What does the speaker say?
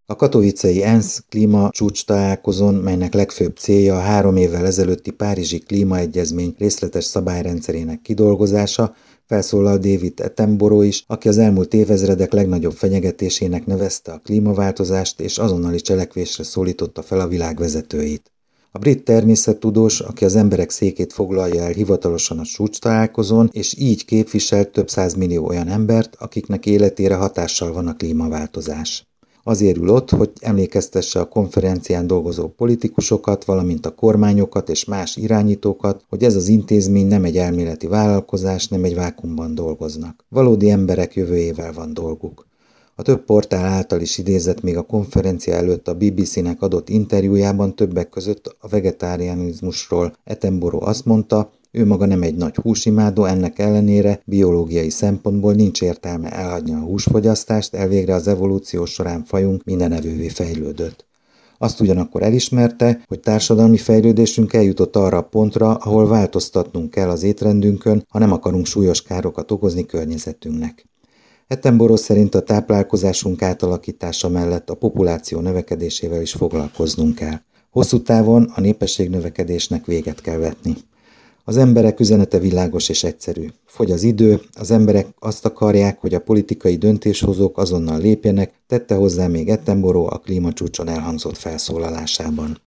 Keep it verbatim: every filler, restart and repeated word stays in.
A katowicei ENSZ klímacsúcs találkozón, melynek legfőbb célja a három évvel ezelőtti Párizsi Klímaegyezmény részletes szabályrendszerének kidolgozása, felszólal David Attenborough is, aki az elmúlt évezredek legnagyobb fenyegetésének nevezte a klímaváltozást, és azonnali cselekvésre szólította fel a világ vezetőit. A brit természettudós, aki az emberek székét foglalja el hivatalosan a csúcstalálkozón, és így képvisel több százmillió olyan embert, akiknek életére hatással van a klímaváltozás. Azért ül ott, hogy emlékeztesse a konferencián dolgozó politikusokat, valamint a kormányokat és más irányítókat, hogy ez az intézmény nem egy elméleti vállalkozás, nem egy vákuumban dolgoznak. Valódi emberek jövőjével van dolguk. A több portál által is idézett még a konferencia előtt a bé bé cé-nek adott interjújában többek között a vegetarianizmusról Attenborough azt mondta, ő maga nem egy nagy húsimádó, ennek ellenére biológiai szempontból nincs értelme elhagyni a húsfogyasztást, elvégre az evolúció során fajunk mindenevővé fejlődött. Azt ugyanakkor elismerte, hogy társadalmi fejlődésünk eljutott arra a pontra, ahol változtatnunk kell az étrendünkön, ha nem akarunk súlyos károkat okozni környezetünknek. Attenborough szerint a táplálkozásunk átalakítása mellett a populáció növekedésével is foglalkoznunk kell. Hosszú távon a népességnövekedésnek véget kell vetni. Az emberek üzenete világos és egyszerű. Fogy az idő, az emberek azt akarják, hogy a politikai döntéshozók azonnal lépjenek, tette hozzá még Attenborough a klímacsúcson elhangzott felszólalásában.